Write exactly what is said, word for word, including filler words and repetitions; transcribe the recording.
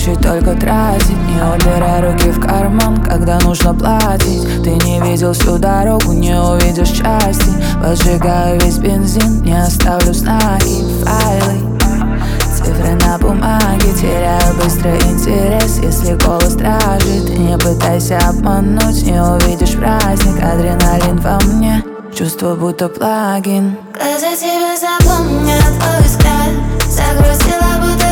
чуть только тратить. Не убирай руки в карман, когда нужно платить. Ты не видел всю дорогу, не увидишь части. Поджигаю весь бензин, не оставлю знаки. Файлы, цифры на бумаге, теряю быстро интерес, если голос дрожит. Ты не пытайся обмануть, не увидишь праздник. Адреналин во мне, чувство будто плагин. Глаза тебя запомнят, твой взгляд загрузила, будто